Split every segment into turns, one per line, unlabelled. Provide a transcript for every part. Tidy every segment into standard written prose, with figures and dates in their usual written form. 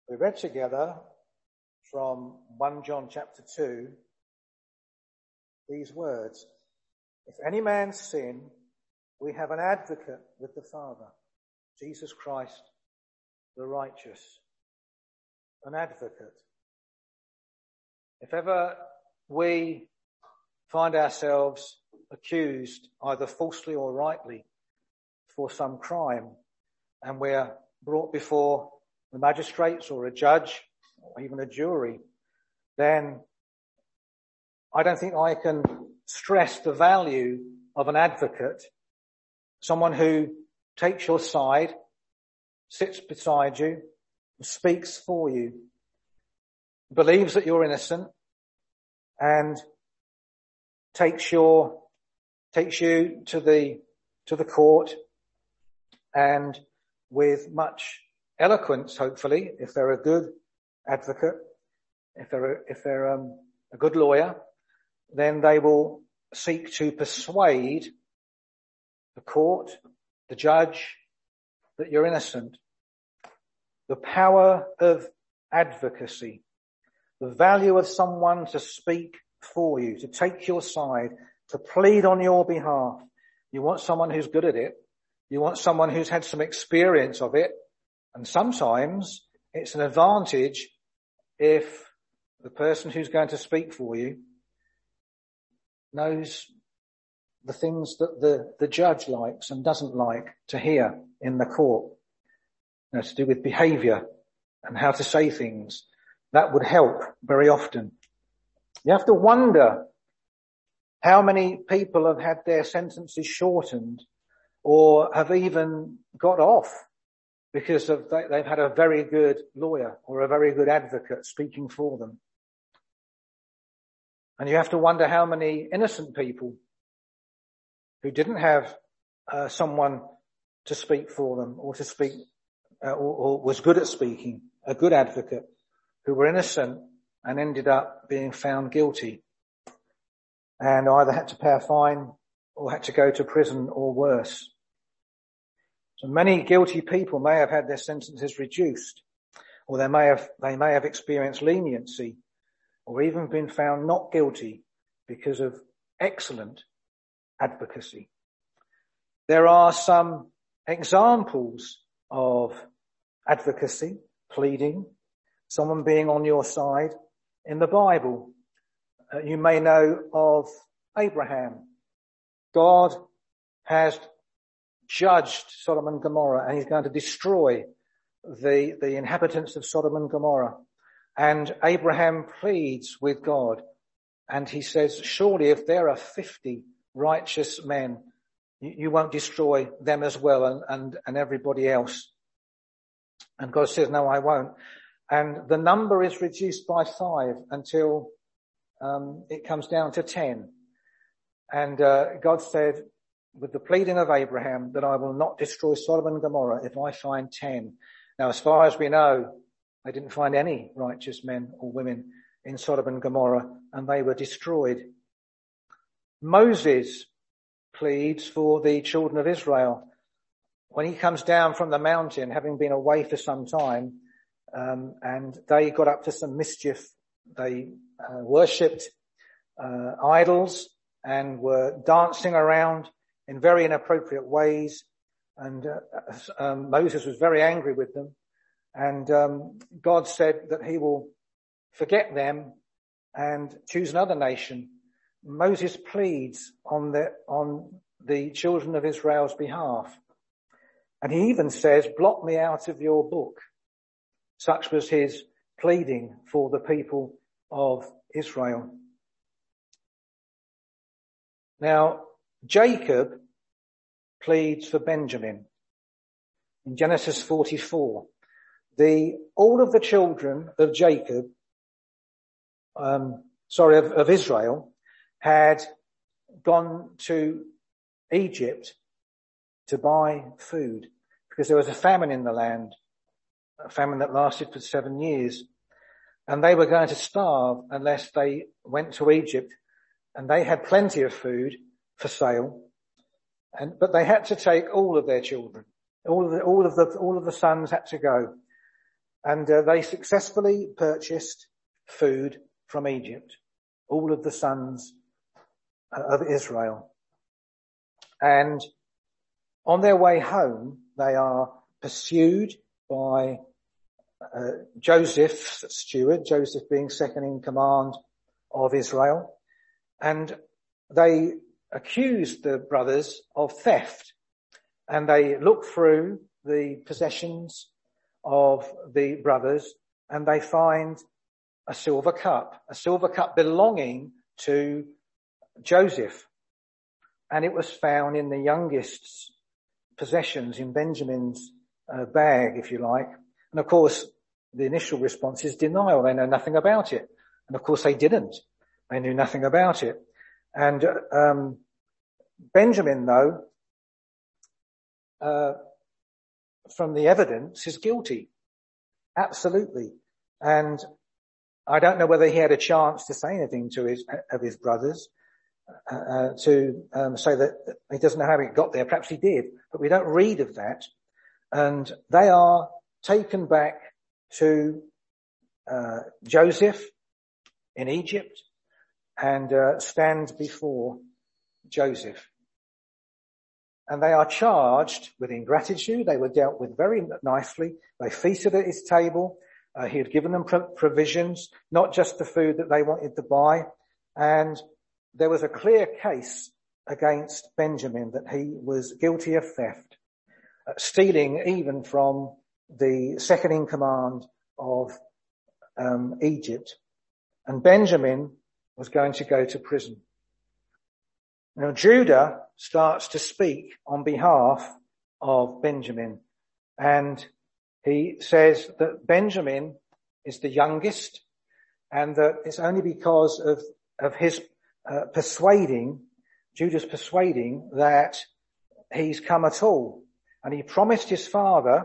We read together from 1 John chapter 2 these words: if any man sin, we have an advocate with the Father, Jesus Christ the righteous. An advocate. If ever we find ourselves accused, either falsely or rightly, for some crime, and we're brought before the magistrates or a judge or even a jury, then I don't think I can stress the value of an advocate, someone who takes your side, sits beside you, speaks for you, believes that you're innocent, and takes you to the court, and with much eloquence, hopefully, if they're a good advocate, if they're a good lawyer, then they will seek to persuade the court, the judge, that you're innocent. The power of advocacy, the value of someone to speak for you, to take your side, to plead on your behalf. You want someone who's good at it. You want someone who's had some experience of it. And sometimes it's an advantage if the person who's going to speak for you knows the things that the judge likes and doesn't like to hear in the court. To do with behaviour and how to say things. That would help very often. You have to wonder how many people have had their sentences shortened or have even got off because they've had a very good lawyer or a very good advocate speaking for them. And you have to wonder how many innocent people who didn't have someone to speak for them or to speak or was good at speaking, a good advocate, who were innocent and ended up being found guilty and either had to pay a fine or had to go to prison or worse. So many guilty people may have had their sentences reduced, or they may have experienced leniency or even been found not guilty because of excellent advocacy. There are some examples of advocacy, pleading, someone being on your side in the Bible. You may know of Abraham. God has judged Sodom and Gomorrah, and he's going to destroy the inhabitants of Sodom and Gomorrah. And Abraham pleads with God, and he says, surely if there are 50 righteous men, you won't destroy them as well and everybody else. And God says, no, I won't. And the number is reduced by 5 until it comes down to 10. And God said, with the pleading of Abraham, that I will not destroy Sodom and Gomorrah if I find 10. Now, as far as we know, they didn't find any righteous men or women in Sodom and Gomorrah, and they were destroyed. Moses pleads for the children of Israel. When he comes down from the mountain, having been away for some time, and they got up to some mischief, they worshipped idols and were dancing around in very inappropriate ways, and Moses was very angry with them, and God said that he will forget them and choose another nation. Moses pleads on the children of Israel's behalf. And he even says, blot me out of your book. Such was his pleading for the people of Israel. Now, Jacob pleads for Benjamin. In Genesis 44, all of the children of Jacob, of Israel, had gone to Egypt to buy food because there was a famine in the land, a famine that lasted for 7 years, and they were going to starve unless they went to Egypt, and they had plenty of food for sale, but they had to take all of their children. All of the sons had to go. And they successfully purchased food from Egypt, all of the sons of Israel. And on their way home, they are pursued by Joseph's steward, Joseph being second in command of Israel. And they accused the brothers of theft. And they look through the possessions of the brothers and they find a silver cup belonging to Joseph. And it was found in the youngest's possessions, in Benjamin's bag, if you like. And of course, the initial response is denial. They know nothing about it. And of course they didn't. They knew nothing about it. And Benjamin, though, from the evidence, is guilty. Absolutely. And I don't know whether he had a chance to say anything to his brothers, to say that he doesn't know how it got there. Perhaps he did, but we don't read of that. And they are taken back to Joseph in Egypt and stand before Joseph. And they are charged with ingratitude. They were dealt with very nicely. They feasted at his table. He had given them provisions, not just the food that they wanted to buy. And there was a clear case against Benjamin that he was guilty of theft, stealing even from the second in command of Egypt. And Benjamin was going to go to prison. Now Judah starts to speak on behalf of Benjamin, and he says that Benjamin is the youngest and that it's only because of his Judah's persuading that he's come at all. And he promised his father,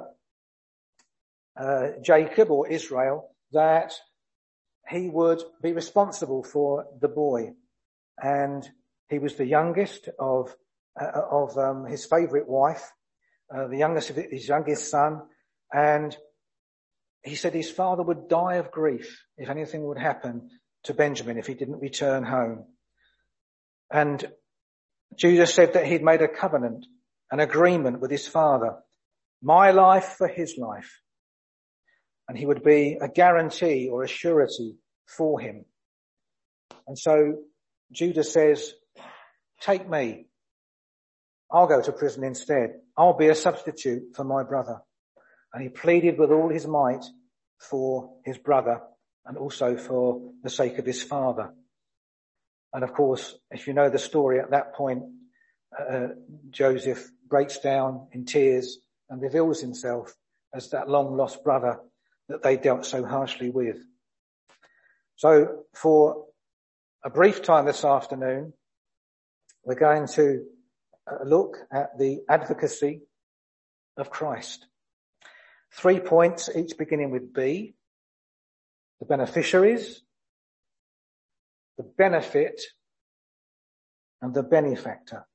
Jacob or Israel, that he would be responsible for the boy. And he was the youngest of his favourite wife, the youngest of his youngest son. And he said his father would die of grief if anything would happen to Benjamin if he didn't return home. And Judah said that he'd made a covenant, an agreement with his father, my life for his life. And he would be a guarantee or a surety for him. And so Judah says, take me. I'll go to prison instead. I'll be a substitute for my brother. And he pleaded with all his might for his brother and also for the sake of his father. And of course, if you know the story at that point, Joseph breaks down in tears and reveals himself as that long lost brother that they dealt so harshly with. So for a brief time this afternoon, we're going to look at the advocacy of Christ. 3 points, each beginning with B. The beneficiaries, the benefit, and the benefactor.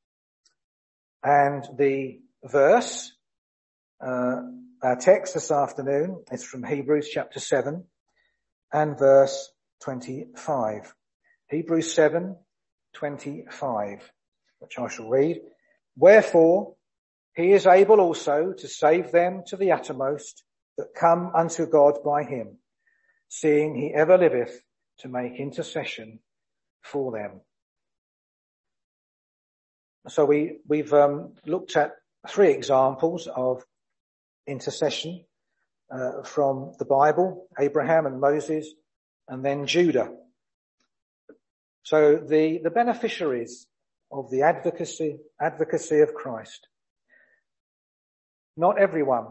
And the verse, our text this afternoon is from Hebrews chapter 7 and verse 25. Hebrews 7:25, which I shall read. Wherefore, he is able also to save them to the uttermost that come unto God by him, seeing he ever liveth to make intercession for them. So we've looked at 3 examples of intercession from the Bible, Abraham and Moses, and then Judah. So the beneficiaries of the advocacy of Christ. Not everyone.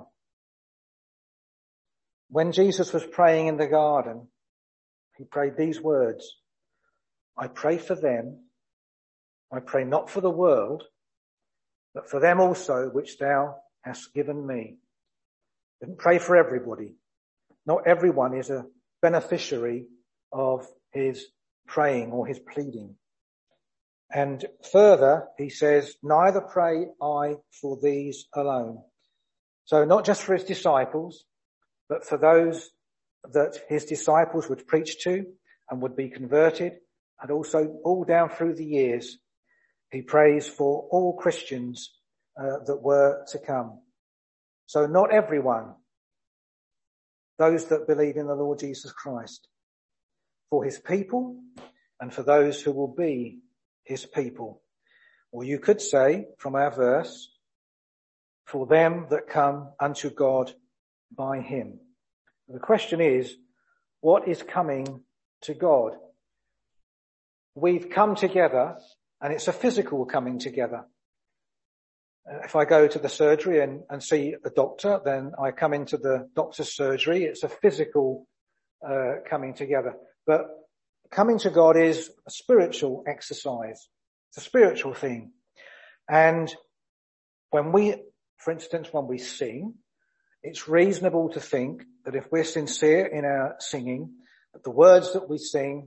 When Jesus was praying in the garden, he prayed these words, I pray for them, I pray not for the world, but for them also which thou hast given me. Didn't pray for everybody. Not everyone is a beneficiary of his praying or his pleading. And further, he says, neither pray I for these alone. So not just for his disciples, but for those that his disciples would preach to and would be converted, and also all down through the years, he prays for all Christians that were to come. So not everyone, those that believe in the Lord Jesus Christ, for his people and for those who will be his people. Or you could say from our verse, for them that come unto God by him. The question is, what is coming to God? We've come together, and it's a physical coming together. If I go to the surgery and see a doctor, then I come into the doctor's surgery. It's a physical coming together. But coming to God is a spiritual exercise. It's a spiritual thing. And when for instance, when we sing, it's reasonable to think that if we're sincere in our singing, that the words that we sing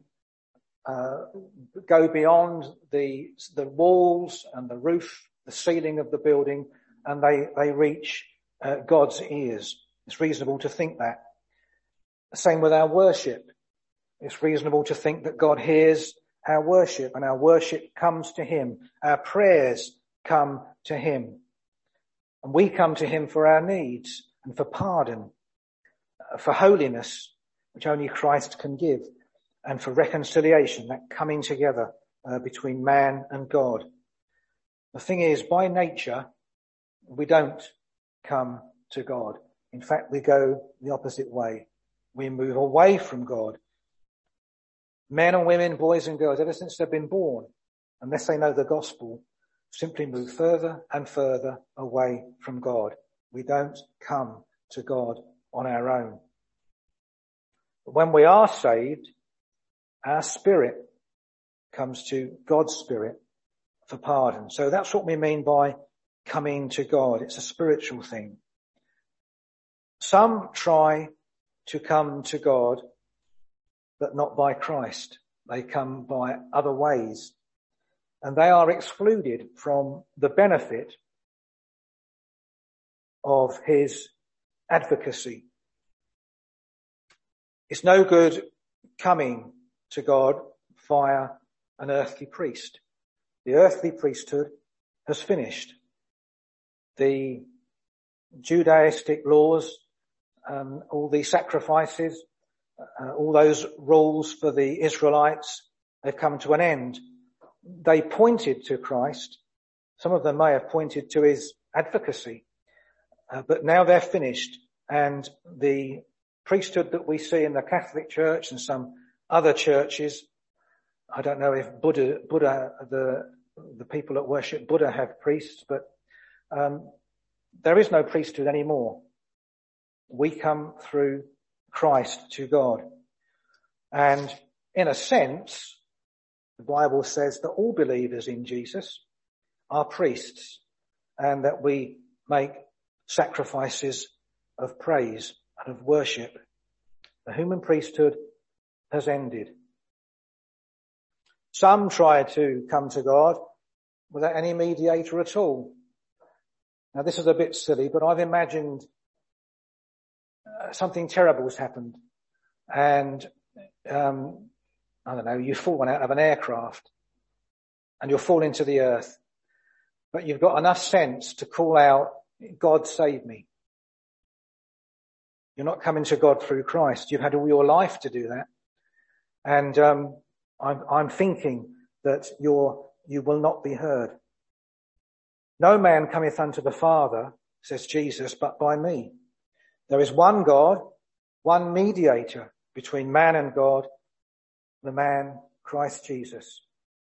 go beyond the walls and the roof, the ceiling of the building, and they reach God's ears. It's reasonable to think that. The same with our worship. It's reasonable to think that God hears our worship, and our worship comes to him. Our prayers come to him. And we come to him for our needs and for pardon, for holiness, which only Christ can give, and for reconciliation, that coming together between man and God. The thing is, by nature, we don't come to God. In fact, we go the opposite way. We move away from God. Men and women, boys and girls, ever since they've been born, unless they know the gospel, simply move further and further away from God. We don't come to God on our own. But when we are saved, our spirit comes to God's spirit for pardon. So that's what we mean by coming to God. It's a spiritual thing. Some try to come to God, but not by Christ. They come by other ways. And they are excluded from the benefit of his advocacy. It's no good coming to God via an earthly priest. The earthly priesthood has finished. The Judaistic laws, all the sacrifices, all those rules for the Israelites, they've come to an end. They pointed to Christ. Some of them may have pointed to his advocacy, but now they're finished. And the priesthood that we see in the Catholic Church and some other churches, I don't know if Buddha, the people that worship Buddha have priests, but there is no priesthood anymore. We come through Christ to God. And in a sense, the Bible says that all believers in Jesus are priests, and that we make sacrifices of praise and of worship. The human priesthood has ended. Some try to come to God without any mediator at all. Now this is a bit silly, but I've imagined something terrible has happened, and I don't know, you've fallen out of an aircraft and you're falling to the earth, but you've got enough sense to call out, God save me. You're not coming to God through Christ. You've had all your life to do that. And I'm thinking that you will not be heard. No man cometh unto the Father, says Jesus, but by me. There is one God, one mediator between man and God, the man Christ Jesus.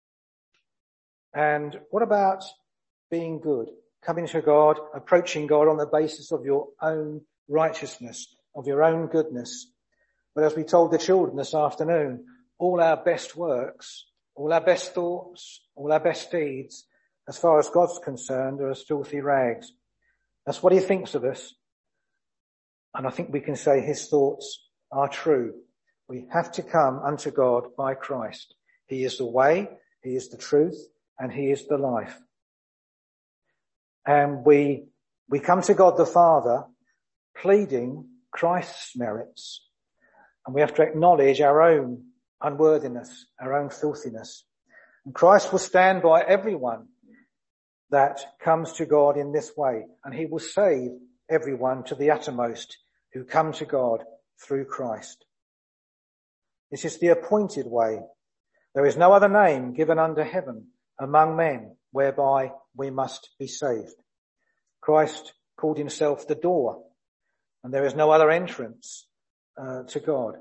And what about being good? Coming to God, approaching God on the basis of your own righteousness, of your own goodness. But as we told the children this afternoon, all our best works, all our best thoughts, all our best deeds, as far as God's concerned, are as filthy rags. That's what he thinks of us. And I think we can say his thoughts are true. We have to come unto God by Christ. He is the way, he is the truth, and he is the life. And we come to God the Father pleading Christ's merits, and we have to acknowledge our own unworthiness, our own filthiness. And Christ will stand by everyone that comes to God in this way, and he will save everyone to the uttermost who come to God through Christ. This is the appointed way. There is no other name given under heaven among men whereby we must be saved. Christ called himself the door, and there is no other entrance to God.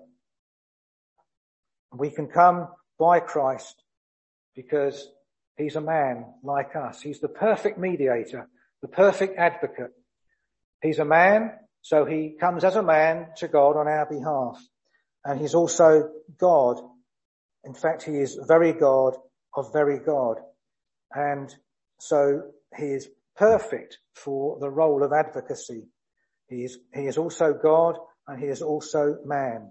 We can come by Christ because he's a man like us. He's the perfect mediator, the perfect advocate. He's a man, so he comes as a man to God on our behalf. And he's also God. In fact, he is very God of very God. And so he is perfect for the role of advocacy. He is also God, and he is also man.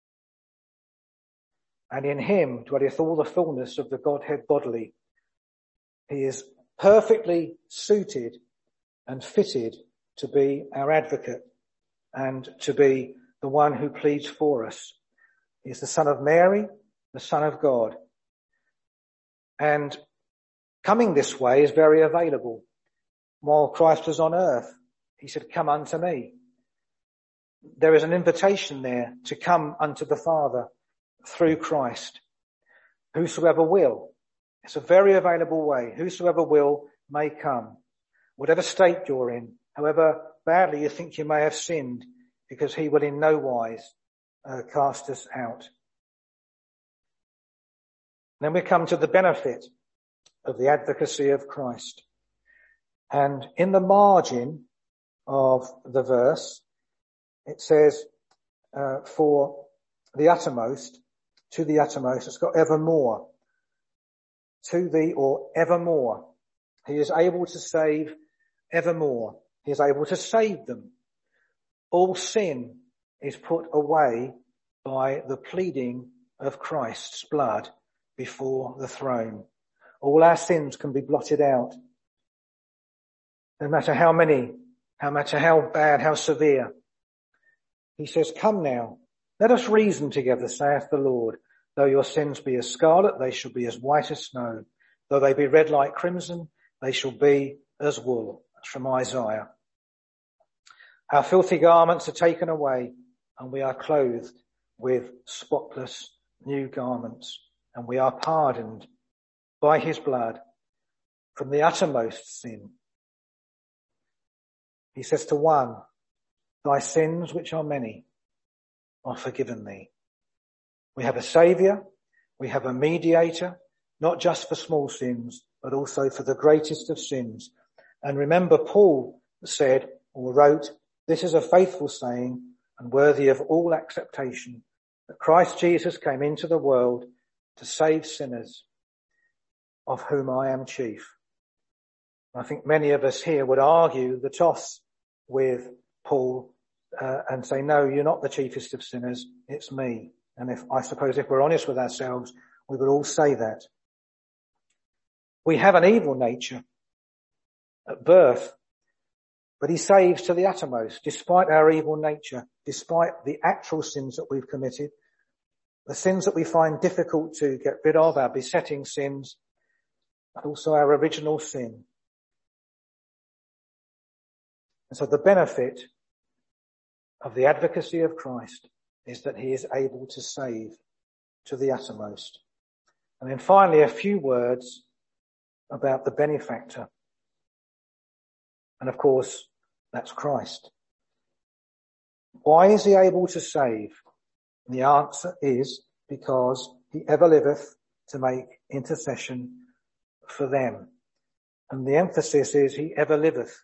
And in him dwelleth all the fullness of the Godhead bodily. He is perfectly suited and fitted to be our advocate and to be the one who pleads for us. He is the Son of Mary, the Son of God. And coming this way is very available. While Christ was on earth, he said, "Come unto me." There is an invitation there to come unto the Father through Christ. Whosoever will. It's a very available way. Whosoever will may come. Whatever state you're in, however badly you think you may have sinned, because he will in no wise cast us out. Then we come to the benefit of the advocacy of Christ. And in the margin of the verse, it says, for the uttermost, to the uttermost, it's got evermore. To the or evermore. He is able to save evermore. He is able to save them. All sin is put away by the pleading of Christ's blood before the throne. All our sins can be blotted out. No matter how many, no matter how bad, how severe. He says, "Come now, let us reason together, saith the Lord. Though your sins be as scarlet, they shall be as white as snow. Though they be red like crimson, they shall be as wool." That's from Isaiah. Our filthy garments are taken away, and we are clothed with spotless new garments, and we are pardoned by his blood from the uttermost sin. He says to one, "Thy sins, which are many, are forgiven thee." We have a saviour, we have a mediator, not just for small sins, but also for the greatest of sins. And remember, Paul said or wrote, "This is a faithful saying and worthy of all acceptation, that Christ Jesus came into the world to save sinners, of whom I am chief." I think many of us here would argue the toss with Paul and say, "No, you're not the chiefest of sinners, it's me." And if we're honest with ourselves, we would all say that. We have an evil nature at birth, but he saves to the uttermost, despite our evil nature, despite the actual sins that we've committed, the sins that we find difficult to get rid of, our besetting sins, but also our original sin. And so the benefit of the advocacy of Christ is that he is able to save to the uttermost. And then finally, a few words about the benefactor. And of course, that's Christ. Why is he able to save? And the answer is because he ever liveth to make intercession for them. And the emphasis is he ever liveth.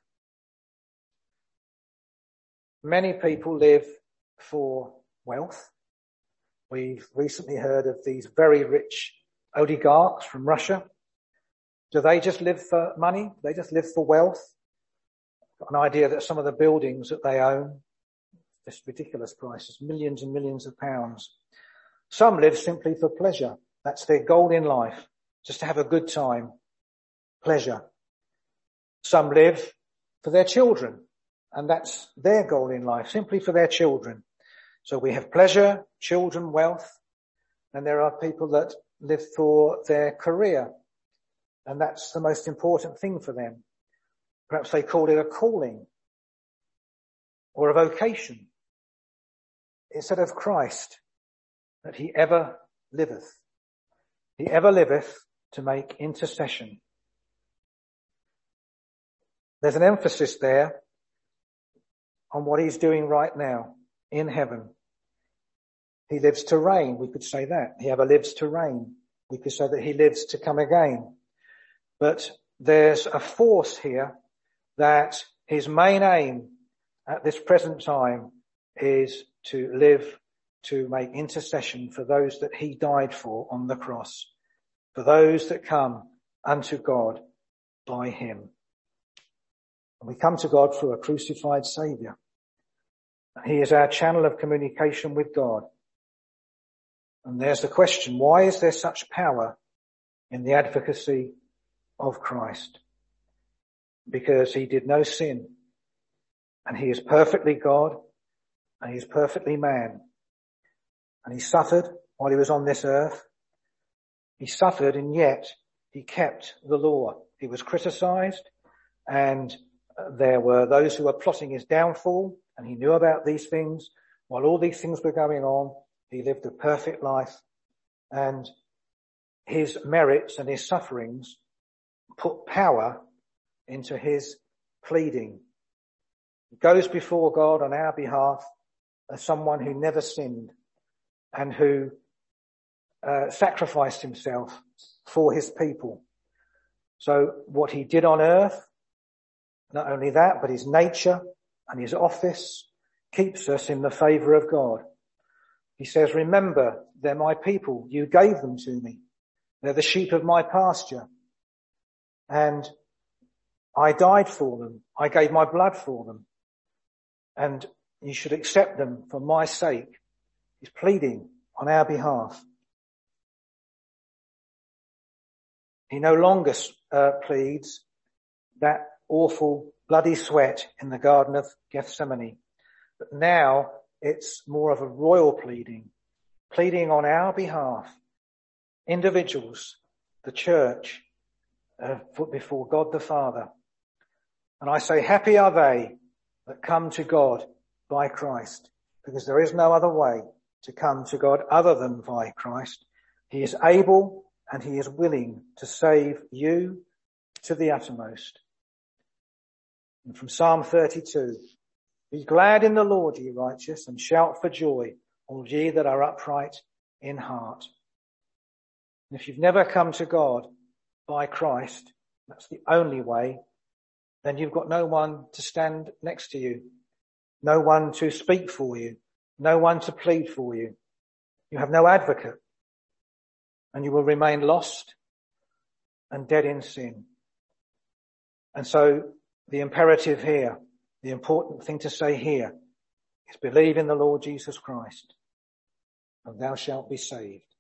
Many people live for wealth. We've recently heard of these very rich oligarchs from Russia. Do they just live for money? Do they just live for wealth? Got an idea that some of the buildings that they own, just ridiculous prices, millions and millions of pounds. Some live simply for pleasure. That's their goal in life, just to have a good time. Pleasure. Some live for their children and that's their goal in life, simply for their children. So we have pleasure, children, wealth, and there are people that live for their career, and that's the most important thing for them. Perhaps they call it a calling or a vocation instead of Christ, that he ever liveth. He ever liveth to make intercession. There's an emphasis there on what he's doing right now in heaven. He lives to reign. We could say that. He ever lives to reign. We could say that he lives to come again. But there's a force here that his main aim at this present time is to live to make intercession for those that he died for on the cross, for those that come unto God by him. And we come to God through a crucified Saviour. He is our channel of communication with God. And there's the question, why is there such power in the advocacy of Christ? Because he did no sin, and he is perfectly God, and he is perfectly man. And he suffered while he was on this earth. He suffered, and yet he kept the law. He was criticized, and there were those who were plotting his downfall, and he knew about these things. While all these things were going on, he lived a perfect life, and his merits and his sufferings put power into his pleading. He goes before God on our behalf as someone who never sinned and who sacrificed himself for his people. So what he did on earth, not only that, but his nature and his office keeps us in the favour of God. He says, remember, they're my people. You gave them to me. They're the sheep of my pasture. And I died for them. I gave my blood for them. And you should accept them for my sake. He's pleading on our behalf. He no longer pleads that awful bloody sweat in the Garden of Gethsemane. But now it's more of a royal pleading on our behalf. Individuals, the church, before God the Father. And I say, happy are they that come to God by Christ, because there is no other way to come to God other than by Christ. He is able and he is willing to save you to the uttermost. And from Psalm 32, be glad in the Lord, ye righteous, and shout for joy, all ye that are upright in heart. And if you've never come to God by Christ, that's the only way, then you've got no one to stand next to you, no one to speak for you, no one to plead for you. You have no advocate, and you will remain lost and dead in sin. And so the imperative here, the important thing to say here, is believe in the Lord Jesus Christ, and thou shalt be saved.